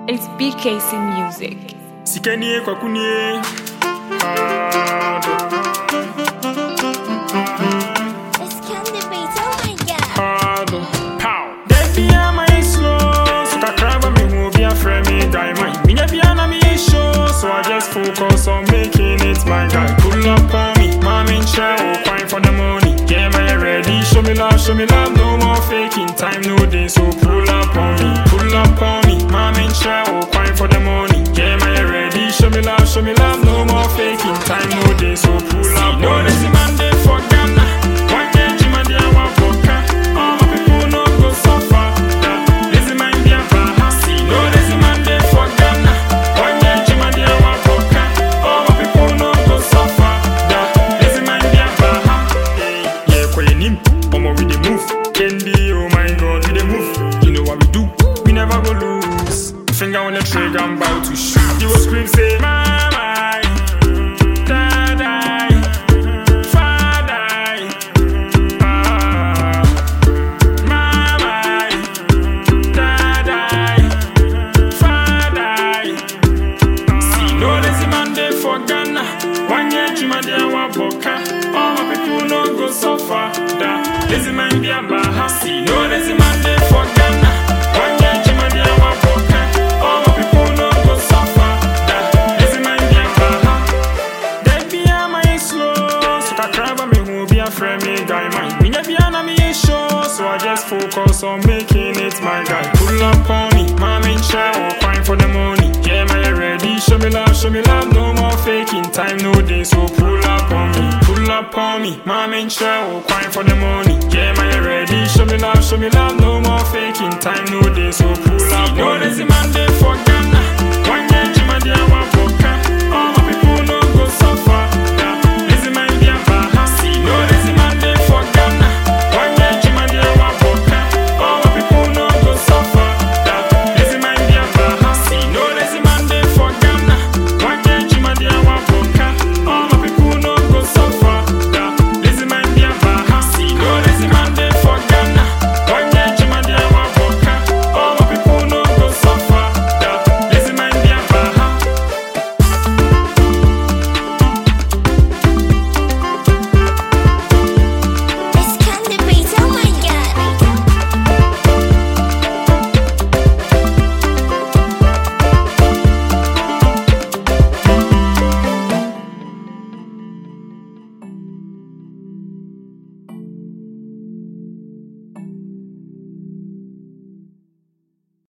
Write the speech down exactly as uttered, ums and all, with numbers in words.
It's B K C Music. Sikenie kwa kunie. It's Candy Beats, oh my god. Hard. Pow. Debbie am I slow. So that crab me who be a friend me guy mine. Me na be an me show. So I just focus on making it my guy. Pull up on me. Mom in chair. Oh, fine for the money. Get my ready. Show me love, show me love. No more faking time, no day. So pull up on me. Pull up on me. Mom in chair. Oh, fine for the money. Get my ready. Show me love, show me love. No more faking time, no day. So pull up. No, this is Monday for Ghana. One day, Jim and the one for Ghana. All my people no go suffer. This is my India Baha. No, this is Monday for Ghana. One day, Jim and the one for Ghana. All my people no go suffer. This is my India Baha. Yeah, kwa yenim, omo we dey move. Candy, oh my God, we dey move. You know what we do? We never go lose. Finger on the trigger, I'm about to shoot. You will scream, say, Mama, Dada, Father, ah, Mama, Dada, Father. See, no, this is Monday for Ghana. One year, Jima, they want boka. All my people no go suffer. Da, this is my India Baha. See, no, this is Monday for Ghana. One year, Jima, they want boka. All my people no go suffer. Da, this is my India Baha. They be a my slow. So I crab me who be a friend me guy mine. Me never be an me show. So I just focus on making it my guy. Pull up on me, mom in chair. Oh, fine for the money. Yeah, my ready. Show me love, show me love. No more faking time, no day. So pull up on me, pull up on me, mom in chair. Oh, fine for the money. Yeah, my ready. Show me love, show me love. No more faking time, no day. So pull up on me.